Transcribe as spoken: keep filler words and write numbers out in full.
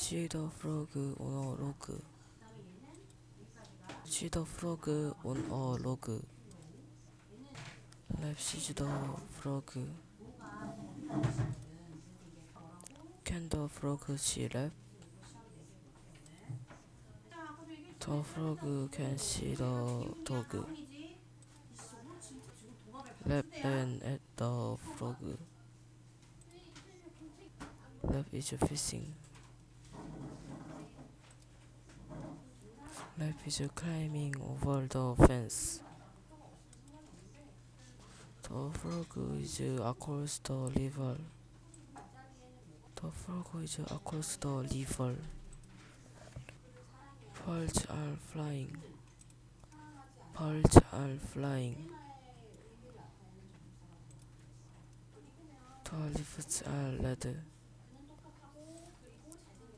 See the frog on a log. See the frog on a log. Life sees the frog. Can the frog see life? The frog can see the dog. Left ran at the frog. Left is fishing. Left is climbing over the fence. The frog is across the river. The frog is across the river. Birds are flying. Birds are flying. The leaves are red.